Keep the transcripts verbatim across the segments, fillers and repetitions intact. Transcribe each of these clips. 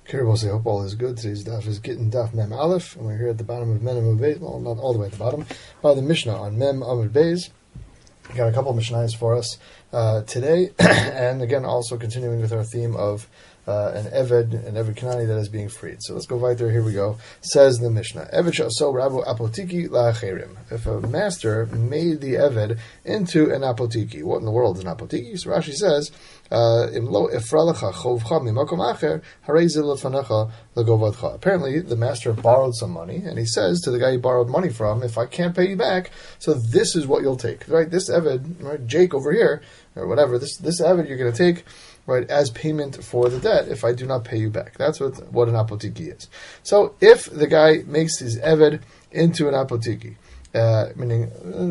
Kiribos, I hope all is good. Today's daf is Gittin Daf Mem Aleph, and we're here at the bottom of Mem Amud Beis. Well, not all the way at the bottom, by the Mishnah on Mem Amud Beis. Got a couple of Mishnahs for us uh, today, and again, also continuing with our theme of uh, an Eved, an Eved Kanani that is being freed. So let's go right there. Here we go. Says the Mishnah: Eved sha'aso Rabu apotiki la'acherim. If a master made the Eved into an apotiki, what in the world is an apotiki? So Rashi says, Imlo ifralacha chovcha mimakom acher harei zeh lefanecha legovadcha. Apparently, the master borrowed some money, and he says to the guy he borrowed money from, "If I can't pay you back, so this is what you'll take." Right? This Eved, right, Jake over here, or whatever. This this Eved you're going to take, right, as payment for the debt if I do not pay you back. That's what what an apotiki is. So if the guy makes his Eved into an apotiki, uh, meaning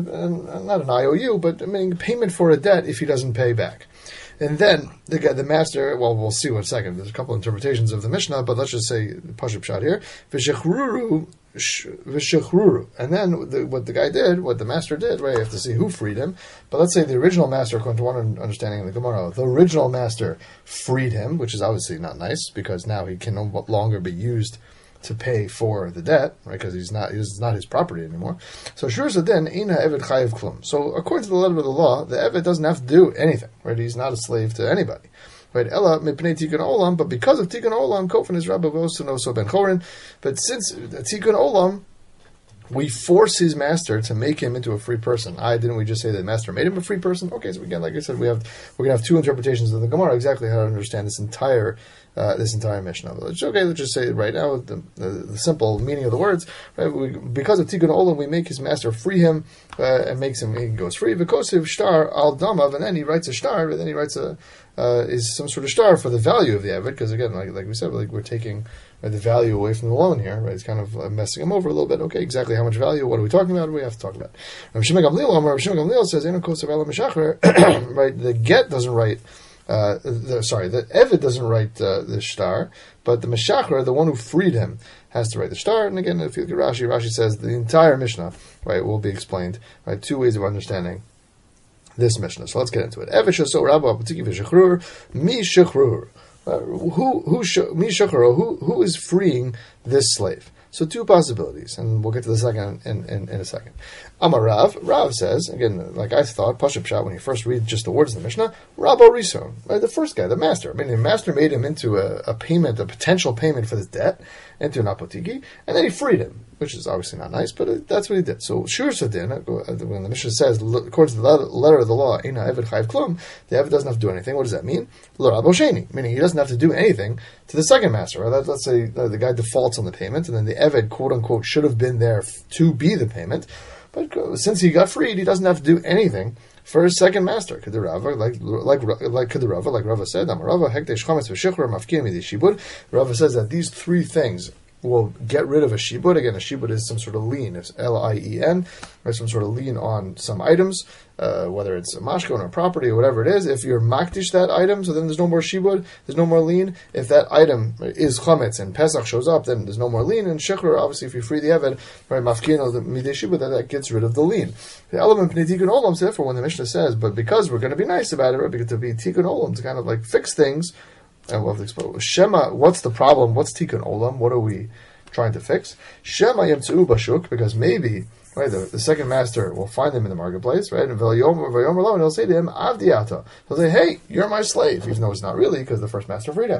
uh, not an I O U, but meaning payment for a debt if he doesn't pay back. And then the guy, the master, well, we'll see in a second. There's a couple of interpretations of the Mishnah, but let's just say Pashup shot here. V'shechruru, v'shechruru. And then the, what the guy did, what the master did, right? You have to see who freed him. But let's say the original master, according to one understanding of the Gemara, the original master freed him, which is obviously not nice because now he can no longer be used to pay for the debt, right? Because he's not, it's not his property anymore. So shur zadin ina eved chayiv klum. So according to the letter of the law, the eved doesn't have to do anything, right? He's not a slave to anybody, right? Ella mipnei tikkun olam, but because of tikkun olam, kofin is rabba vosuno so ben chorin. But since tikkun olam, we force his master to make him into a free person. I didn't we just say that the master made him a free person? Okay, so again, like I said, we have we're gonna have two interpretations of the Gemara exactly how to understand this entire uh, this entire Mishnah. But okay, let's just say right now the, the, the simple meaning of the words. Right? We, because of Tikkun Olam, we make his master free him uh, and makes him he goes free. V'kosiv shtar al damav, and then he writes a shtar, and then he writes a uh, is some sort of shtar for the value of the Eved, because again, like like we said, like we're taking right, the value away from the loan here, right? It's kind of uh, messing him over a little bit. Okay, exactly how much value? What are we talking about? We have to talk about. Rav Shimon Gamliel, Rav Shimon Gamliel says, "Eno kosav ela mishacher." Right, the get doesn't write. Uh, the, sorry, the Eved doesn't write uh, the shtar, but the Meshacher, the one who freed him, has to write the shtar. And again, if you look at Rashi, Rashi says the entire Mishnah, right, will be explained. Right, two ways of understanding this Mishnah. So let's get into it. Eved shaso rabba apotiki v'shechrur mi shechrur. Who who mi shechrur? Who who is freeing this slave? So two possibilities, and we'll get to the second in, in, in a second. Amar Rav, Rav says, again, like I thought, Pashup Pshat, when you first read just the words of the Mishnah, Rabbo Rison, right, the first guy, the master. I mean, the master made him into a, a payment, a potential payment for this debt, into an apotiki, and then he freed him, which is obviously not nice, but it, that's what he did. So, Shur Sadin, when the Mishnah says, according to the letter of the law, Eina Eved Chayiv Klum, the Eved doesn't have to do anything. What does that mean? Lo Rabbo Sheni, meaning he doesn't have to do anything to the second master. Right? Let's say the guy defaults on the payment, and then the Eved, quote unquote, should have been there to be the payment. But since he got freed, he doesn't have to do anything for his second master. Kedarava, like like like Kedarava, like Rava said, Amarava hekdesh chametz v'shichr mafkim midi shibud. Rava says that these three things will get rid of a shibud. Again, a shibud is some sort of lien. It's L I E N, or some sort of lien on some items, uh, whether it's a mashkon or property or whatever it is. If you're makdish that item, so then there's no more shibud, there's no more lien. If that item is chametz and Pesach shows up, then there's no more lien. And shikhr, obviously, if you free the Eved, right, mafkin or the midei shibud, then that gets rid of the lien. The element pnei tikkun olam, so therefore, when the Mishnah says, but because we're going to be nice about it, right, because to be tikkun olam, to kind of like fix things. And we'll have to explain. Shema, what's the problem? What's tikkun olam? What are we trying to fix? Shema yemtzu bashuk, because maybe right the, the second master will find him in the marketplace, right? And he'll say to him, Avdiata. He'll say, hey, you're my slave, even though it's not really, because the first master freed him.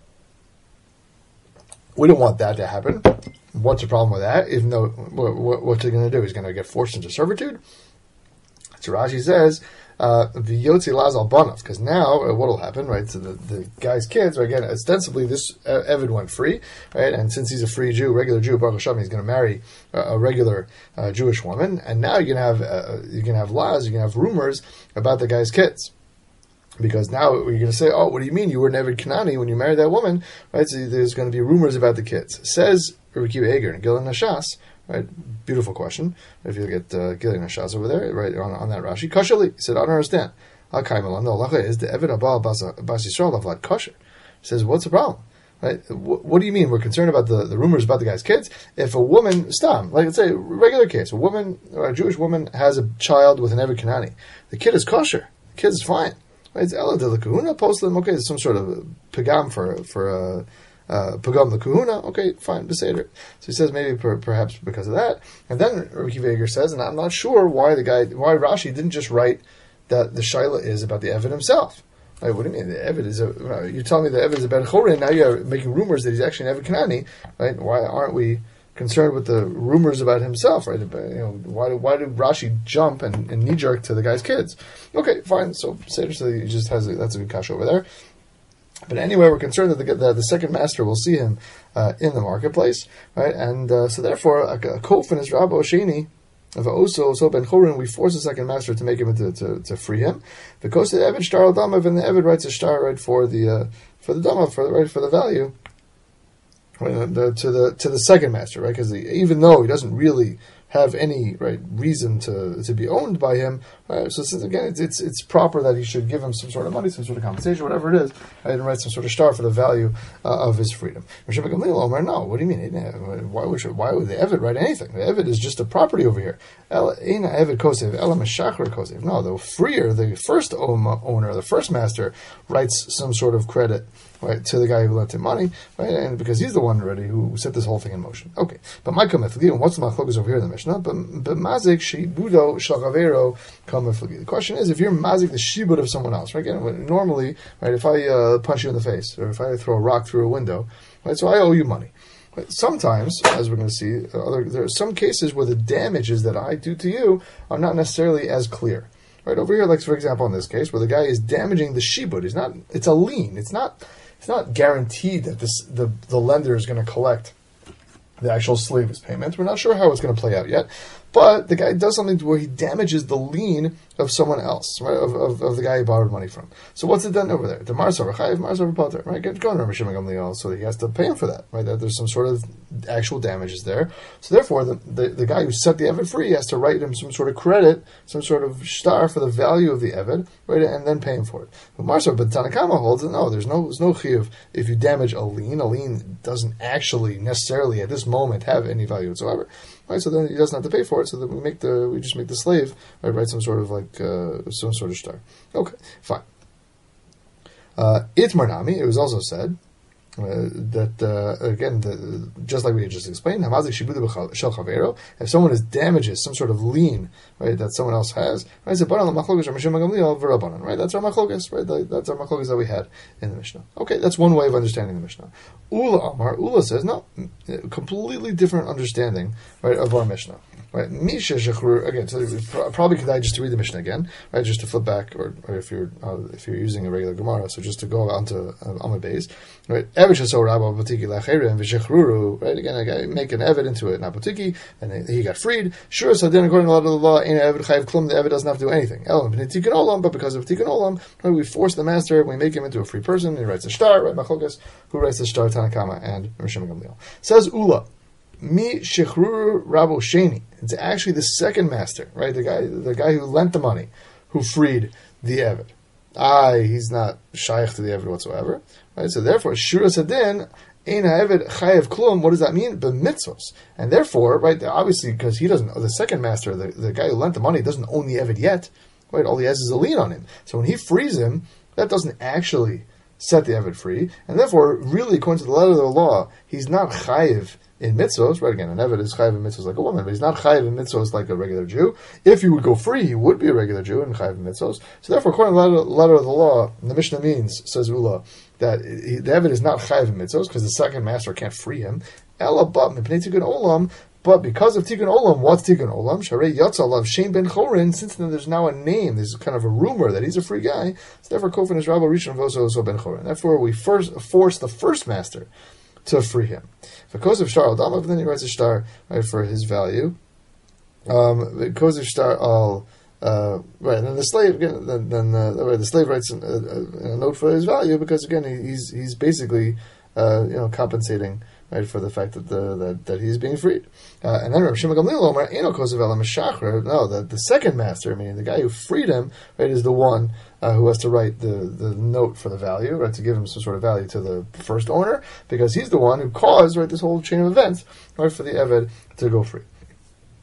We don't want that to happen. What's the problem with that? Even though what, what, what's he going to do? He's going to get forced into servitude. So Rashi says, the Yotzi Lazal Banav, because now uh, what will happen, right? So the, the guy's kids, right, again, ostensibly this uh, Eved went free, right? And since he's a free Jew, regular Jew, Baruch Hashem, he's going to marry uh, a regular uh, Jewish woman, and now you can have uh, you can have lies, you can have rumors about the guy's kids. Because now you're going to say, oh, what do you mean you were an Eved Kanani when you married that woman, right? So there's going to be rumors about the kids. Says Rabbi Akiva Eger and Gilad Nashas. Right, beautiful question. If you look at uh, Gilad Nashas over there, right on, on that Rashi, Kashali, he said, I don't understand. No, Lacha is the Eved Abal Bas Yisrael Avlad Kosher. He says, what's the problem? Right? What, what do you mean? We're concerned about the, the rumors about the guy's kids. If a woman, stam, like let's say, regular case, a woman, or a Jewish woman has a child with an Eved Kanani, the kid is kosher, the kid is fine. Right? It's Ela de la Kahuna Poslim. Okay, there's some sort of pagam for for a uh, pagam the kahuna. Okay, fine, beseder. So he says maybe per, perhaps because of that. And then Rabbi Akiva Eiger says, and I'm not sure why the guy, why Rashi didn't just write that the shaila is about the Eved himself. Like, what do you mean? The Eved is a, you're telling me the Eved is a Ben Chorin, now you're making rumors that he's actually an Eved Kanani, right? Why aren't we concerned with the rumors about himself, right? You know, why, why did Rashi jump and, and knee-jerk to the guy's kids? Okay, fine, so Seder, so he just has a, that's a good kasha over there. But anyway, we're concerned that the, the, the second master will see him uh, in the marketplace, right? And uh, so therefore, a, a kofin is Rabba Osheni, of also so Ben Chorin, we force the second master to make him to, to, to free him. Because the Eved Shtar al Damav, and the Eved writes a shtar right for the uh, for the Damav, for the right for the value, right, the, to the to the second master, right? Because even though he doesn't really have any right reason to to be owned by him, right? So since again it's, it's it's proper that he should give him some sort of money, some sort of compensation, whatever it is, right, and write some sort of shtar for the value uh, of his freedom. Moshe ben Gamliel Omer, no, what do you mean? Why would why would the Eved write anything? The Eved is just a property over here. Eina Eved Kosev, Ela Meshachar Kosev. No, the freer, the first owner, the first master, writes some sort of credit, right, to the guy who lent him money, right, and because he's the one already who set this whole thing in motion. Okay, but my kamefli, what's the machlokas over here in the Mishnah? But but mazik shibudo shalchavero kamefli. The question is, if you're mazik the shibud of someone else, right? Again, normally, right, if I uh, punch you in the face or if I throw a rock through a window, right, so I owe you money. Right? Sometimes, as we're going to see, uh, other, there are some cases where the damages that I do to you are not necessarily as clear. Right over here, like for example, in this case, where the guy is damaging the shibud, is not. It's a lien. It's not. It's not guaranteed that this the, the lender is going to collect the actual slave's payment. We're not sure how it's going to play out yet. But the guy does something where he damages the lien of someone else, right? Of, of, of the guy he borrowed money from. So what's it done over there? The Marsav Chayiv, Marsav Pater, right? Get going, Rabbi Shimon Gamliel, so he has to pay him for that, right? That there's some sort of actual damages there. So therefore, the, the, the guy who set the Eved free has to write him some sort of credit, some sort of shtar for the value of the Eved, right? And then pay him for it. But Marsav, but Tanakama holds that no, there's no, there's no chiyuv if you damage a lien. A lien doesn't actually necessarily at this moment have any value whatsoever. Right, so then he doesn't have to pay for it. So that we make the we just make the slave right, write some sort of like uh, some sort of shtar. Okay, fine. Uh, Itmar Nami. It was also said uh, that uh, again, the, just like we just explained, Hamazik shibudu shel chavero. If someone is damages some sort of lien, right, that someone else has, right, so baran l'machlokas Rabbi Shimon Gamliel v'Rabbanan, right? That's our machlokas, right? That's our machlokas that we had in the Mishnah. Okay, that's one way of understanding the Mishnah. Ula Amar, Ula says no, completely different understanding, right, of our Mishnah. Right, Misha Shechrur again. So probably could I just to read the Mishnah again, right? Just to flip back, or, or if you're uh, if you're using a regular Gemara, so just to go on to uh, Amud Beis, right? Evish Rabba Batiki Lacherim V'Shechruru, right? Again, I got make an Eved into it, not Batiki, and he got freed. Sure, so then according to the law, ain't Eved Chayiv Klum. The Eved doesn't have to do anything. Elam B'Tikkun Olam, but because of Tikkun Olam, right, we force the master, we make him into a free person. He writes a shtar, right? Machlokas, who writes the shtar? Tanakama and Rabbi Shimon Gamliel. Says Ula. Mi Shechrur Rabo Sheni. It's actually the second master, right? The guy, the guy who lent the money, who freed the Eved. Ah, he's not shaykh to the Eved whatsoever, right? So therefore, Shura Sadin Ein Eved Chayev Klum. What does that mean? B'mitzvos, and therefore, right? Obviously, because he doesn't, the second master, the, the guy who lent the money, doesn't own the Eved yet, right? All he has is a lien on him. So when he frees him, that doesn't actually set the Eved free, and therefore, really, according to the letter of the law, he's not chayiv in mitzvos, right? Again, an Eved is chayiv in mitzvos like a woman, but he's not chayiv in mitzvos like a regular Jew. If he would go free, he would be a regular Jew and chayiv in mitzvos. So therefore, according to the letter, letter of the law, the Mishnah means, says Ula, that he, the Eved is not chayiv in mitzvos because the second master can't free him. Ela but mipnei tikkun olam. But because of Tikkun Olam, what's Tikkun Olam? Sharei Yatzalav Shein Ben Chorin. Since then, there's now a name. There's kind of a rumor that he's a free guy. So therefore, Kofin is Rabba Rishon Voso So Ben Chorin. Therefore, we first force the first master to free him. Because of Shtar Al Damav, then he writes a shtar, right, for his value. Um, because of Shtar Al uh, right, and then the slave again. Then, then uh, the slave writes a, a, a note for his value because again he, he's he's basically uh, you know compensating. Right, for the fact that the that, that he's being freed, uh, and then Rabbi Shimon Gamliel Omer Eno Kosev Ela Meshachar. No, the the second master, meaning the guy who freed him, right, is the one uh, who has to write the, the note for the value, right, to give him some sort of value to the first owner, because he's the one who caused right this whole chain of events, right, for the Eved to go free.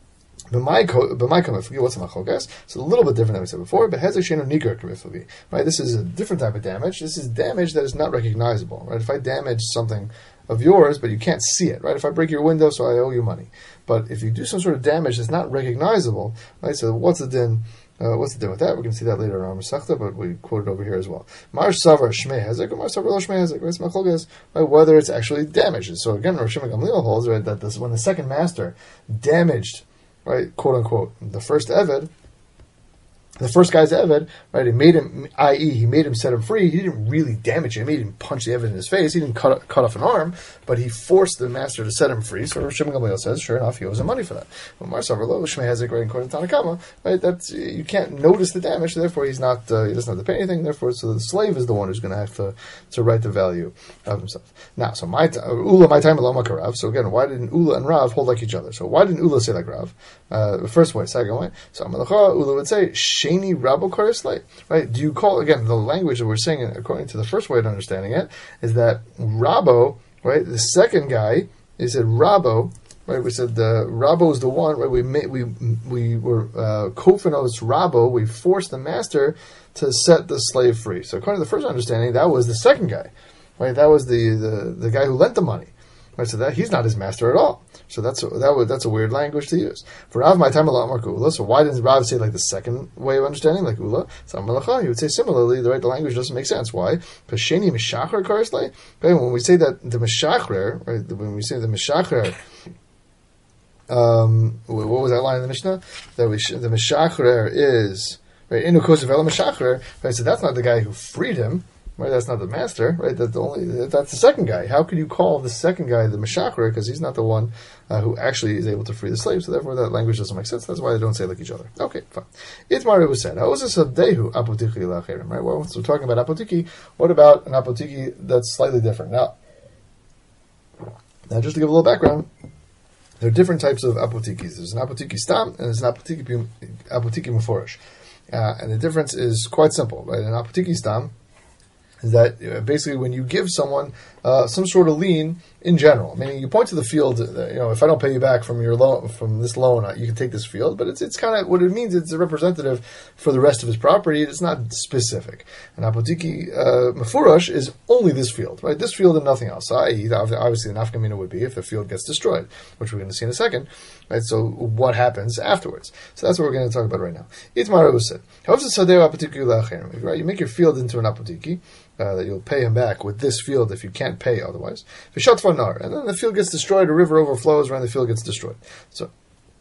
But my but my kamiflagi, what's a machogas? It's a little bit different than we said before. But hezek sheinu nikar kamiflagi, right? This is a different type of damage. This is damage that is not recognizable, right? If I damage something of yours, but you can't see it, right? If I break your window, so I owe you money. But if you do some sort of damage that's not recognizable, right? So what's the din? Uh, what's the deal with that? We're going to see that later on Masechta, but we quote it over here as well. Mar savar shmei hezek, or mar savar lo shmei hezek. It's machlokes, right? Whether it's actually damaged. So again, Rosh Gamliel holds, right, that this when the second master damaged, right, quote unquote, the first eved, the first guy's eved, right? He made him, that is, he made him set him free. He didn't really damage him. He didn't punch the eved in his face. He didn't cut cut off an arm, but he forced the master to set him free. So Rosh Gamliel says, sure enough, he owes him money for that. But Mar Savar Lo Shmei Hezek, right, according to Tanakama, right? That's you can't notice the damage. Therefore, he's not. Uh, he doesn't have to pay anything. Therefore, so the slave is the one who's going to have to to write the value of himself. Now, so my uh, Ula my time alama karav. So again, why didn't Ula and Rav hold like each other? So why didn't Ula say like Rav? Uh, the first way, second way. So Amalacha Ula would say Sheni Rabo Kar. Right? Do you call again the language that we're saying according to the first way of understanding it is that Rabo, right? The second guy, he said Rabo, right? We said the Rabo is the one, right? We made, we we were uh, kofanos Rabo. We forced the master to set the slave free. So according to the first understanding, that was the second guy, right? That was the the, the guy who lent the money. Right, so that he's not his master at all. So that's a, that would that's a weird language to use. For Rav, my time a lot more Ula. So why didn't Rav say like the second way of understanding, like Ula? So Malacha, he would say similarly. The right, the language doesn't make sense. Why? Because Sheni Mishachar Karslei. Okay, when we say that the Mishachrer, right? When we say the Mishachrer, um, what was that line in the Mishnah? That we the Mishachrer is right. Inu Kosevel Mishachrer. Right, so that's not the guy who freed him. Right, that's not the master, right? That's the only. That's the second guy. How could you call the second guy the meshachrer? Because he's not the one uh, who actually is able to free the slave. So therefore, that language doesn't make sense. That's why they don't say like each other. Okay, fine. Itmar was said. How is this a dehu apotiki lacherim? Right. Well, so we're talking about apotiki. What about an apotiki that's slightly different? Now, now just to give a little background, there are different types of apotikis. There's an apotiki stam and there's an apotiki apotiki muforish, uh, and the difference is quite simple. Right, an apotiki stam is that uh, basically when you give someone uh, some sort of lien in general, meaning you point to the field, uh, you know, if I don't pay you back from your loan, from this loan, uh, you can take this field, but it's it's kind of, what it means, it's a representative for the rest of his property, it's not specific. An apotiki uh, mefurash is only this field, right? This field and nothing else. that is, obviously the nafkamina would be if the field gets destroyed, which we're going to see in a second, right? So what happens afterwards? So that's what we're going to talk about right now. Itmar said, right? You make your field into an apotiki, Uh, that you'll pay him back with this field if you can't pay otherwise. And then the field gets destroyed, a river overflows, and the field gets destroyed. So,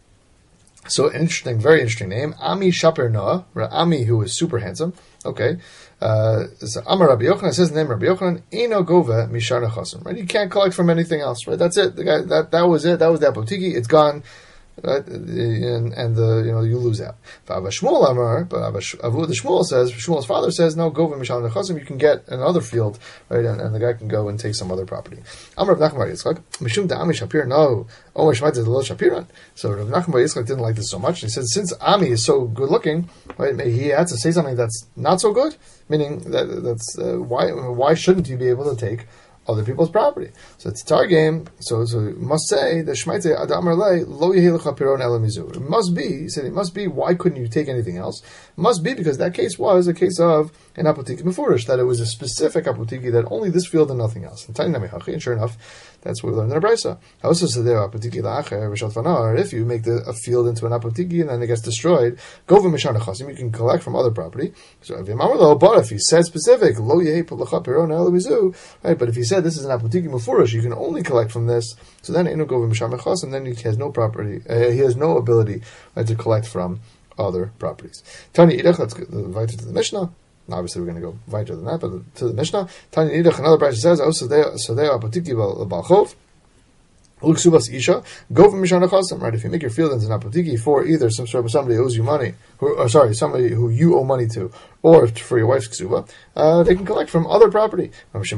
so an interesting, very interesting name, Ami Shaper Noah, Ami, who is super handsome. Okay, uh, so Amar Rabbi Yochanan says the name Rabbi Yochanan, Eno Gove Mishar Nechasim. Right, you can't collect from anything else. Right, that's it. The guy, that that was it. That was the apotiki. It's gone. Right? And, and the you know you lose out. But Shmuel Amar, but Avu the Shmuel says, Shmuel's father says, no, go Mishal Nechasim, you can get another field, right? And, and the guy can go and take some other property. Amar Rav Nachman bar Yitzchak, Mishum da Ami Shapir, no, Omer Shmaita the Lo Shapiran. So Rav Nachman bar Yitzchak didn't like this so much. He said, since Ami is so good looking, right? Maybe he had to say something that's not so good, meaning that that's uh, why why shouldn't you be able to take other people's property? So it's tar game. So, so it must say the Shmaite Adam Arlei Lo Yehilecha Piron Elamizu. It must be. He said it must be. Why couldn't you take anything else? It must be because that case was a case of an apotiki mefurish, that it was a specific apotiki, that only this field and nothing else. And Tani Nami and sure enough, that's what we learned in the Brisa. Also said there apotiki la'acher v'shal fanar. If you make the, a field into an apotiki and then it gets destroyed, go v'mishar nechasim. You can collect from other property. So but if he said specific lo yehi pulacha piron elamizu, right? But if he said this is an apotiki mufurish, you can only collect from this. So then inu go v'mishar nechasim, and then he has no property. Uh, he has no ability right, to collect from other properties. Tani idach. Let's get invited to the Mishnah. Obviously, we're going to go weiter than that, but to the Mishnah, Tanya Nidach, another Brisa says, "Oh, so they, so they are apotiki balchov." Luksubas isha, go from Mishana Chasim, right? If you make your field into an apotiki for either some sort of somebody who owes you money, who, or sorry, somebody who you owe money to, or for your wife's ksuba, uh, they can collect from other property. That's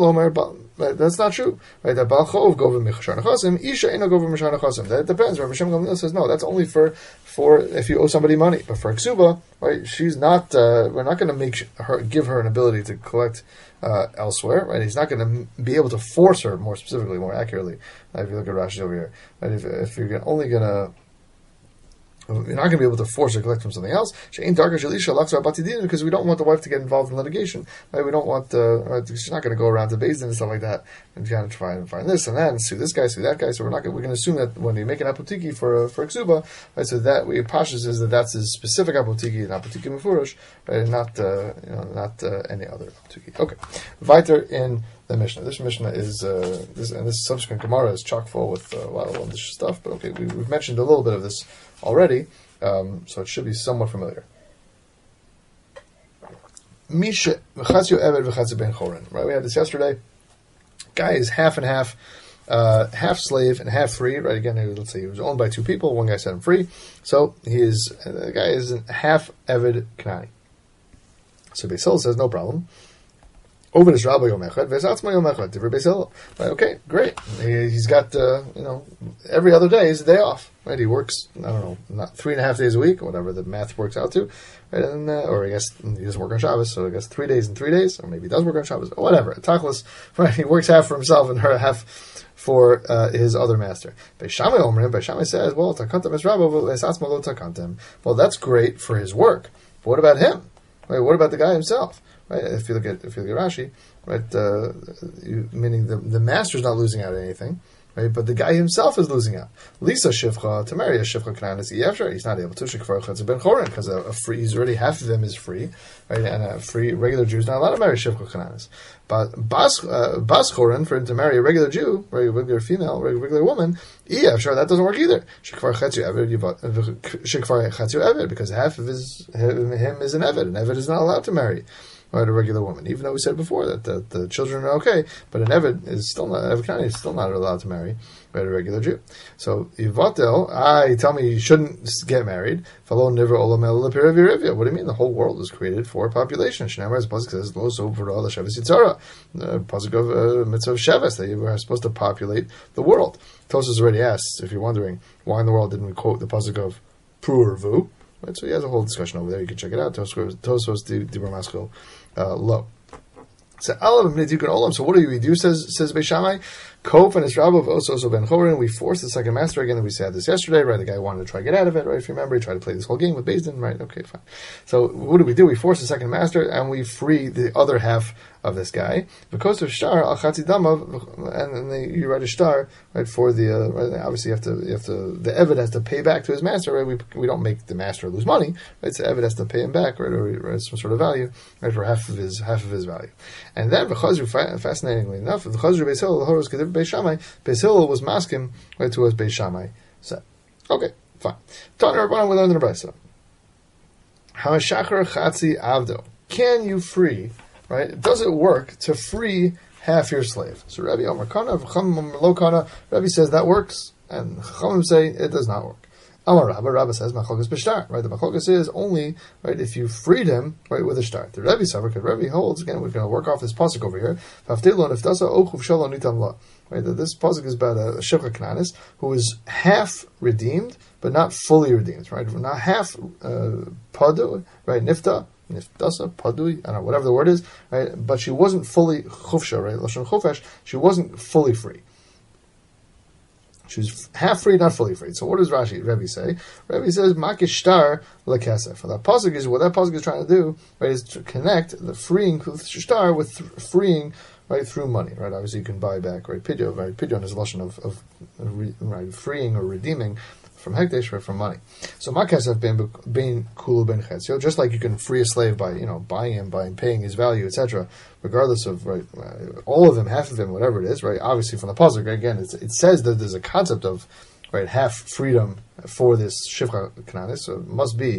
not true, right? That balchov go from Mishana Chasim, isha ain't go from Mishana Chasim. That depends. Rabbi Shem Gamliel says no, that's only for for if you owe somebody money, but for a ksuba, right? She's not. Uh, we're not going to make her give her an ability to collect Uh, elsewhere, right? He's not going to be able to force her, more specifically, more accurately. Uh, if you look at Rashi over here, right? If, if you're only going to, You're not going to be able to force her to collect from something else. Because we don't want the wife to get involved in litigation. Right? We don't want uh, right? She's not going to go around to Beis Din and stuff like that and kind of try and find this and that and sue this guy, sue that guy. So we're not. Gonna, we're going to assume that when you make an apotiki for a, for a ksuba, right? So that we pashas is that that's a specific apotiki, an apotiki mefurish, right? And not uh, you know not uh, any other apotiki. Okay, weiter in the Mishnah. This Mishnah is uh, this and this subsequent Gemara is chock full with uh, a lot of this stuff. But okay, we, we've mentioned a little bit of this already, um, so it should be somewhat familiar. Misha v'chatzio eved v'chatzio ben chorin. Right, we had this yesterday. Guy is half and half, uh, half slave and half free. Right, again, let's say he was owned by two people. One guy set him free, so he is uh, the guy is half eved Kanani. So Beis Hillel says no problem. Over his rabbi yom echad, v'esatzma yom echad, divrei Beis Hillel. Right, okay, great. He, he's got uh, you know every other day is a day off. Right, he works I don't know not three and a half days a week, or whatever the math works out to. Right, and uh, or I guess he doesn't work on Shabbos, so I guess three days and three days, or maybe he does work on Shabbos, or whatever. Tachlis, right? He works half for himself and her half for uh, his other master. Beis Shammai Omrim, Beis Shammai says, well, takantam es rabbo v'esatzma lo takantem. Well, that's great for his work, but what about him? Right, what about the guy himself? Right, if you look at if you look at Rashi, right, uh, you, meaning the the master's not losing out on anything, right, but the guy himself is losing out. Lisa shivcha to marry a shivcha kananis efshar, he's not able to shikvar chatz ben chorin because a, a free he's already half of them is free, right, and a free regular Jew is not allowed to marry shivcha kananis. But bas uh, bas chorin for him to marry a regular Jew, right, a regular female, a regular woman, efshar that doesn't work either. Shikvar chatz eved shikvar chatz eved because half of his him, him is an eved, an eved is not allowed to marry. Right, a regular woman, even though we said before that the, the children are okay, but an Eved is still not, Eved Kanani is still not allowed to marry right, a regular Jew. So, Yivatel, I tell me you shouldn't get married. Follow never olamel lepirivia. What do you mean? The whole world is created for population. Shnamar, as Pasuk says, lo so for all the Sheves Yitzara. Pasuk of Mitzvah Sheves, that you are supposed to populate the world. Tosfos already asked, if you're wondering, why in the world didn't we quote the Pasuk of Pru'urvu? Right, so he has a whole discussion over there. You can check it out. Tosfos Dibur Maskil Lo. So So what do we do? Says says Beis Shammai. Kof and his rabbi of Oso ben Chorin. We forced the second master again. We said this yesterday, right? The guy wanted to try to get out of it, right? If you remember, he tried to play this whole game with Beis Din, right? Okay, fine. So what do we do? We force the second master and we free the other half of this guy. Because of shtar al chatzi damav, and then they, you write a shtar, right? For the uh, right, obviously you have to you have to the Eved has to pay back to his master, right? We we don't make the master lose money, right? So Eved has to pay him back, right? Or, or some sort of value, right? For half of his half of his value. And then v'chazru, fascinatingly enough, v'chazru Beis Hillel the horos kediv Beis Shammai. Beis Hillel was maskim right to us Beis Shammai said. Okay, fine. Tana Rabbanan, we learned in the Brisa. Hamashachar chatzi avdo. Can you free? Right? Does it work to free half your slave? So Rabbi Omer Kana, Chachamim Lo Kana. Rabbi says that works, and Chachamim say it does not work. Amar Rabba, Rabba says machlokas b'shtar. Right? The machlokas is only right if you freed him right with a shtar. The Rabbi saver, because Rabbi holds again. We're going to work off this pasuk over here. V'aftilon if dasa ochuv shalom nitan la. Right? That this pasuk is about a, a shivcha kananis who is half redeemed but not fully redeemed. Right? Not half uh, padu. Right? Nifta. Niftasa, padui, I don't know, whatever the word is, right? But she wasn't fully chufsha, right? Lashon chofesh, she wasn't fully free. She was half free, not fully free. So what does Rashi, Rebbe say? Rebbe says, makish shtar lekesef. That pasuk is, what that pasuk is trying to do, right, is to connect the freeing shtar with th- freeing, right, through money, right? Obviously you can buy back, right? Pidyon, right? Pidyon is a lashon of, of, right, freeing or redeeming from hekdesh, right, from money. So makasef ben ben kulu ben chetzio, just like you can free a slave by, you know, buying him, by paying his value, et cetera, regardless of, right, uh, all of him, half of him, whatever it is, right. Obviously, from the pasuk again, it's, it says that there's a concept of, right, half freedom for this shivcha kananis, so it must be,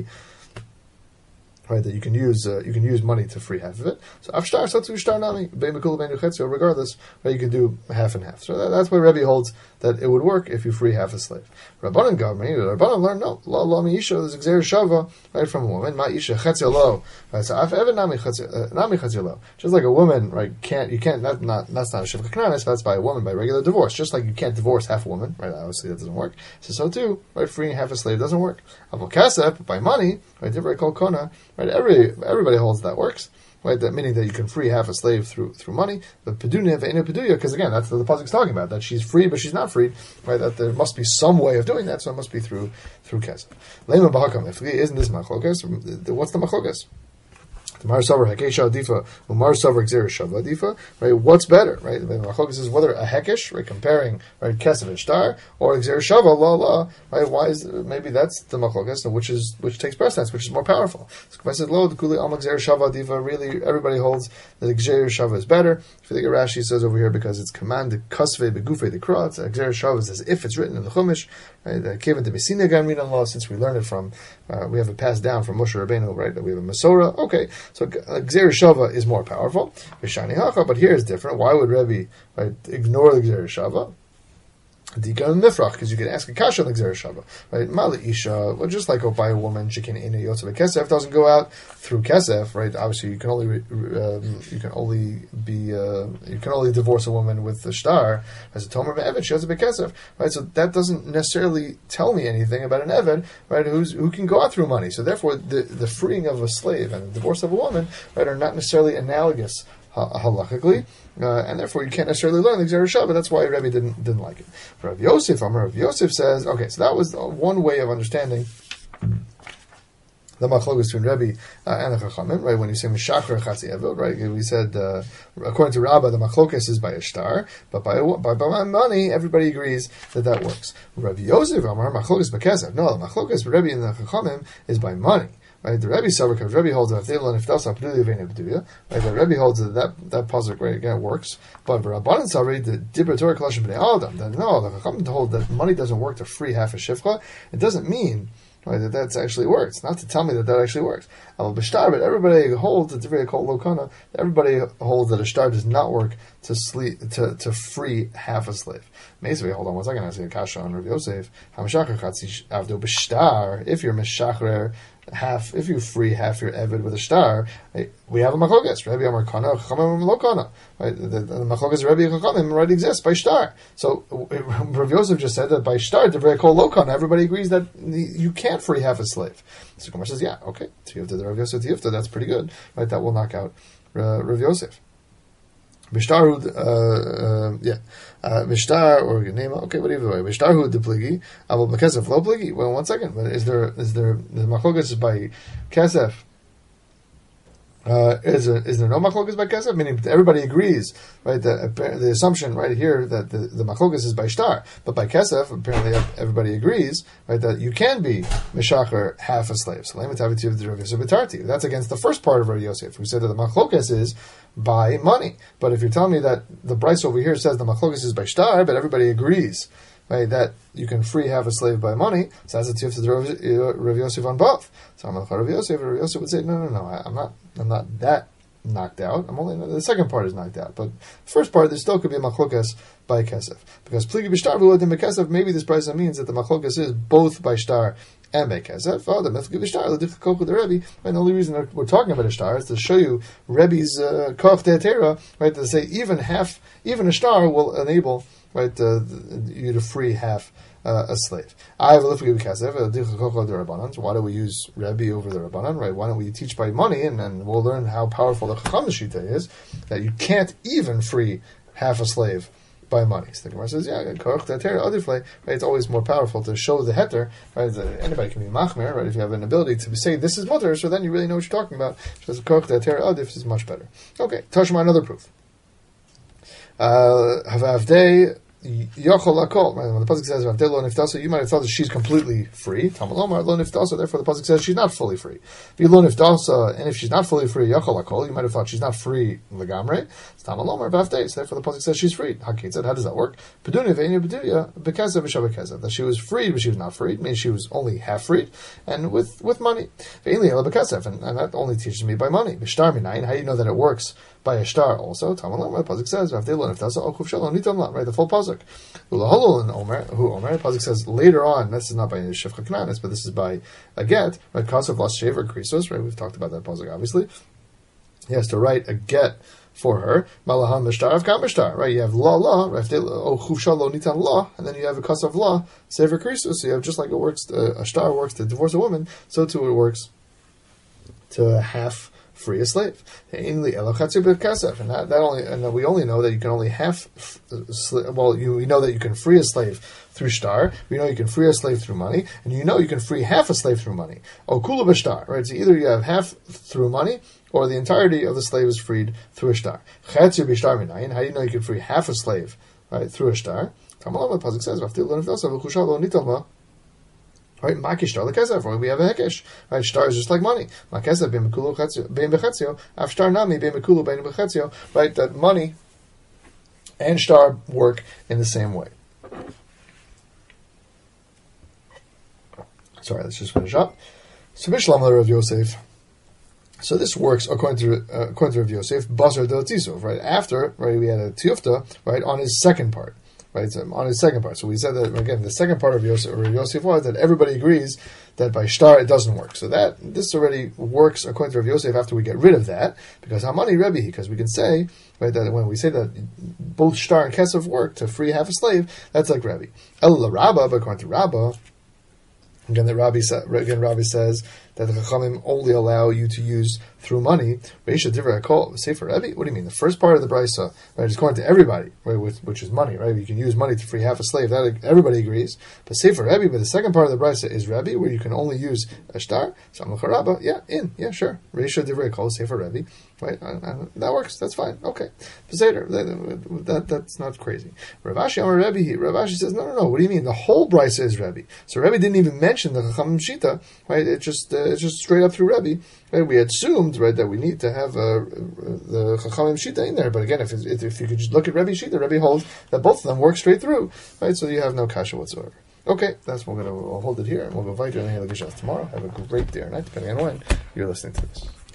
right, that you can use uh, you can use money to free half of it. So afshtar satzu shtar nami bein bekul bein uchetzio. Regardless, right, you can do half and half. So that, that's why Rebbe holds that it would work if you free half a slave. Rabbanan Gavri, Rabbanan learned no la la mi isha. There's exer shava right from a woman. Ma isha chetzio lo. Right, so af even nami chetzio nami chetzio lo. Just like a woman, right? Can't you can't not not that's not a shivcha kananis. That's by a woman by regular divorce. Just like you can't divorce half a woman, right? Obviously that doesn't work. So so too, right? Freeing half a slave doesn't work. Avol kasep by money, right? Divrei kol kona. Right, every everybody holds that works. right? That meaning that you can free half a slave through through money. But pedunia ve'ena peduya, because again, that's what the pasuk's talking about, that she's free but she's not freed, right? That there must be some way of doing that, so it must be through through kesef. Lema b'hakam, if isn't this machlokas? What's the machlokas? Mar Savar Hekesha Adifa, Umar Savar Xer Shava Adifa, right? What's better, right? The Machlokas is whether a Hekesh, right, comparing, right, Kesef and Shtar, or Xer Shava, La La, right? Why is, maybe that's the Machlokas, which is, which takes precedence, which is more powerful. So if I said, Lo, the Kuli Alma Xer Shava Adifa, really, everybody holds that Xer Shava is better. If you think of Rashi, says over here, because it's commanded Kasve Begufe the Krat, Xer Shava is as if it's written in the Chumash, right? Kevin to Messina Gamrin Allah, since we learned it from, uh, we have it passed down from Moshe Rabbeinu, right? That we have a Masorah, okay. So Gzer Shava is more powerful. V'shani Hacha, but here is different. Why would Rebbe, right, ignore the Gzer Shava? Dika and Mifrach, because you can ask a kasha on the Gzer Shava, right? Mali Isha, well, just like go buy a woman, she can ina yotzav kesef, doesn't go out through kesef, right? Obviously, you can only um, you can only be uh, you can only divorce a woman with the shtar as a tomer be'eved. She has a kesef, right? So that doesn't necessarily tell me anything about an eved, right? Who's who can go out through money. So therefore, the the freeing of a slave and the divorce of a woman, right, are not necessarily analogous halachically, uh, and therefore you can't necessarily learn the Gzer Shava. That's why Rebbe didn't didn't like it. But Rav Yosef, Amar Rav Yosef says, okay, so that was one way of understanding the machlokes between Rebbe uh, and the Chachamim, right? When you say Mishachar Chatzi Eved, right? We said, uh, according to Rabbah, the machlokes is by a shtar, but by, by by money, everybody agrees that that works. Rav Yosef, Amar Machlokes Bekesef. No, the machlokes for Rebbe and the Chachamim is by money. Right, the Rebbe Savar, because Rebbe holds that if they learn if that's not Pedulia Veina Pedulia, right, the Rebbe holds that that, that pasuk, right, again, works. But for Rabbanan Savar, the Dibra Torah Kalashim Bnei Adam, that no, the Chachamim hold that money doesn't work to free half a shifcha. It doesn't mean, right, that that's actually works. Not to tell me that that actually works. Al B'shtar, but everybody holds, it's very called Lokana, everybody holds that a shtar does not work to sleep, to, to free half a slave. Maybe, hold on one second, I see a kasha on Rav Yosef. Hamashachar Chatzi Avdo B'shtar, if you're Meshachrer, half, if you free half your eved with a shtar, right, we have a machlokas. Rebbe Amar Kana, Chachamim lo Kana. Right, the, the, the machlokas Rebbe and Chachamim already exists by shtar. So Rav Yosef just said that by shtar, the very called lo Kana. Everybody agrees that you can't free half a slave. So Gemara says, yeah, okay, Tiyufta the Rav Yosef Tiyufta, that's pretty good. Right, that will knock out uh, Rav Yosef. Mishtarhu, uh, uh, yeah, uh, Mishtar or Genema. Okay, but either way, Mishtarhu the pligi, Aval Bekesef lo pligi. Well, one second, but is there is there the machlokas by Kesef? Uh, is there, is there no machlokas by kesef? Meaning everybody agrees, right? The, the assumption right here that the, the machlokas is by shtar, but by kesef, apparently everybody agrees, right, that you can be mishacher half a slave. So that's against the first part of Rav Yosef, who said that the machlokas is by money. But if you're telling me that the Bryce over here says the machlokas is by shtar, but everybody agrees, right, that you can free half a slave by money, so that's a tiyuf to the Rav Yosef on both. So I'm like, Rav Yosef, Rav Yosef would say, no, no, no, I, I'm not, I'm not that knocked out. I'm only, the second part is knocked out. But the first part, there still could be a machlokas by kesef. Because pligi b'shtar v'lodim b'kesef, maybe this price means that the machlokas is both by shtar and by kesef. Oh, the method b'shtar, the difficult with the Rebbe. And the only reason that we're talking about a shtar is to show you Rebbe's uh, koch de'atera, right, to say even half, even a shtar will enable, right, uh, you to free half uh, a slave. I have a little kesef. Why do we use Rebbe over the Rabbanan? Right? Why don't we teach by money, and then we'll learn how powerful the Chacham Shita is, that you can't even free half a slave by money. So the Gemara says, yeah, right? It's always more powerful to show the heter, right? Anybody can be machmer, right? If you have an ability to say this is mutter, so then you really know what you're talking about. So the koch de'ater adif is much better. Okay, Tashma, another proof. Uh, Havavdei Yochol Lakol. When the pasuk says Havdei lo niftasa, you might have thought that she's completely free. Tamalomar lo niftasa. Therefore, the pasuk says she's not fully free. Lo niftasa, and if she's not fully free, Yochol Lakol, you might have thought she's not free legamre. Tamalomar Havdei. So therefore, the pasuk says she's free. Hakid said, how does that work? Pedunia ve'enia pedunia bekesev v'shav bekesev. That she was freed, but she was not freed. Means she was only half freed, and with with money. Ve'eli ela bekesev, and and that only teaches me by money. B'shtar minayin. How do you know that it works by a shtar also? Tamalomar. The pasuk says Havdei lo niftasa o chuf shalom nitam la. Right, the full pasuk. Ulaholol and Omer, who Omer, the pasuk says later on, this is not by Shefcha Knanis, but this is by a get, right? Kasav lost shaver krisos, right? We've talked about that pasuk, obviously. He has to write a get for her. Malahan mishtar of kamishtar, right? You have la la, oh chufsha lo nitan la, and then you have a kasav la, shaver krisos. So you have just like it works, uh, a shtar works to divorce a woman, so too it works to half free a slave. And that, that only, and we only know that you can only half, well, you, we know that you can free a slave through shtar, we know you can free a slave through money, and you know you can free half a slave through money. Oh, kula b'shtar, right? So either you have half through money, or the entirety of the slave is freed through a shtar. Chetzu b'shtar minayin, how do you know you can free half a slave, right, through a shtar? Tamalama, the pasuk says, right, makishtar lekesef, or we have a hekesh. Right, shtar is just like money. Makesef bein mekulu bein bechetzio, af shtar nami bein mekulu bein bechetzio. Right, that money and shtar work in the same way. Sorry, let's just finish up. So Bishlam Rav Yosef. So this works according to uh, according to Rav Yosef, Basar del Tisov, right? After, right, we had a tiyufta, right, on his second part. Right, so on his second part. So we said that, again, the second part of Yosef, or Yosef was that everybody agrees that by shtar it doesn't work. So that, this already works according to Rav Yosef after we get rid of that, because Hamani Rebbe, because we can say, right, that when we say that both shtar and kesef work to free half a slave, that's like Rebbe. El Rabba, but according to Rabba, again, that Rabbi, again, Rabbi says that the Chachamim only allow you to use through money. Reisha Divrei Hakol, Sefer Rebbe. What do you mean? The first part of the brisa, right, is according to everybody, right, with, which is money, right? You can use money to free half a slave. That everybody agrees. But Sefer Rebbe, but the second part of the brisa is Rebbe, where you can only use a shtar. Samach Rabba, yeah, in, yeah, sure. Reisha Divrei Hakol, Sefer Rebbe. Right, uh, uh, that works. That's fine. Okay, Peseder, that, that that's not crazy. Rav Ashi Amar Rebbe. Rav Ashi says, no, no, no. What do you mean? The whole brisa is Rebbe. So Rebbe didn't even mention the Chachamim Shita. Right, it just uh, it's just straight up through Rebbe. Right, we assumed, right, that we need to have uh, the Chachamim Shita in there. But again, if if, if you could just look at Rebbe Shita, Rebbe holds that both of them work straight through. Right, so you have no kasha whatsoever. Okay, that's what we're gonna we'll hold it here, and we'll go Vayter and Halakashas tomorrow. Have a great day or night, depending on when you're listening to this.